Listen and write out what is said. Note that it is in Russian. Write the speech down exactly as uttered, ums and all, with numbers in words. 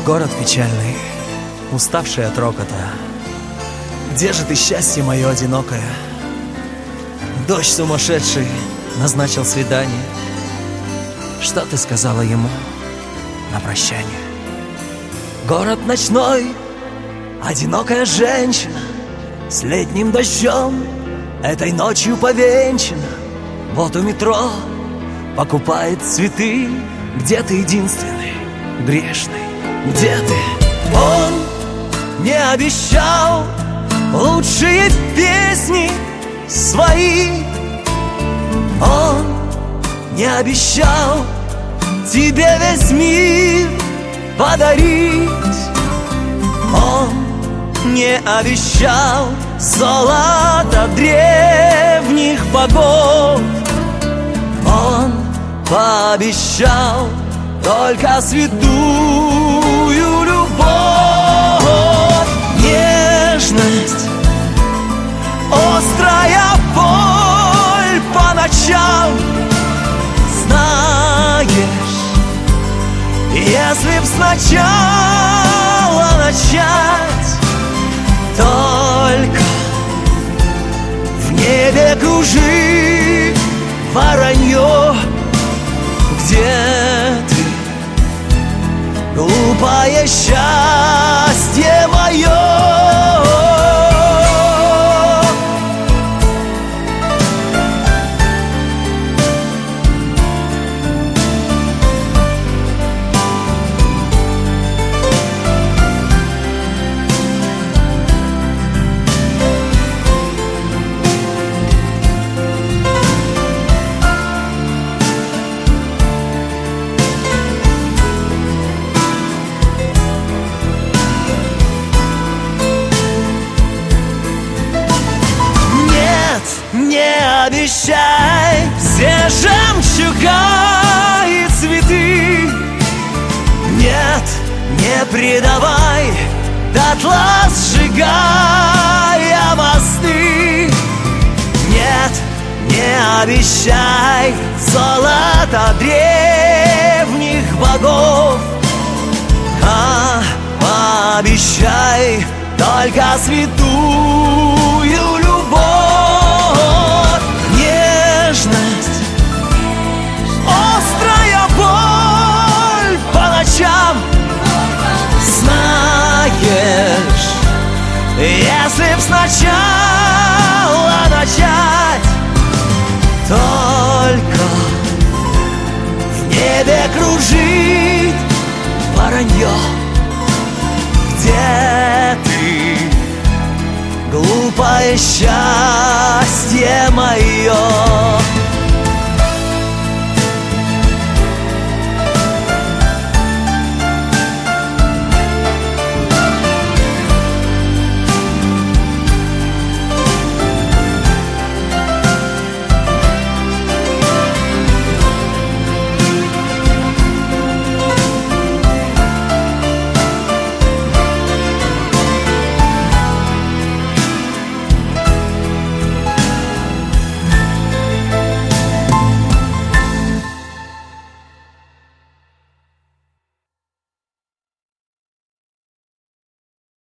Город печальный, уставший от рокота. Где же ты, счастье мое одинокое? Дождь сумасшедший назначил свидание. Что ты сказала ему на прощание? Город ночной, одинокая женщина с летним дождем этой ночью повенчана. Вот у метро покупает цветы. Где ты, единственный, грешный? Где ты? Он не обещал лучшие песни свои. Он не обещал тебе весь мир подарить. Он не обещал золото древних богов. Он пообещал только святую любовь. Нежность, острая боль по ночам. Знаешь, если б сначала начать, только в небе кружит воронье. Где ты, глупое счастье мое? Не обещай все жемчуга и цветы. Нет, не предавай дотла, сжигая мосты. Нет, не обещай золото древних богов, а пообещай только святую любовь. Нежность, острая боль по ночам. Знаешь, если б сначала начать, только в небе кружит воронье. Где ты, глупое счастье мое?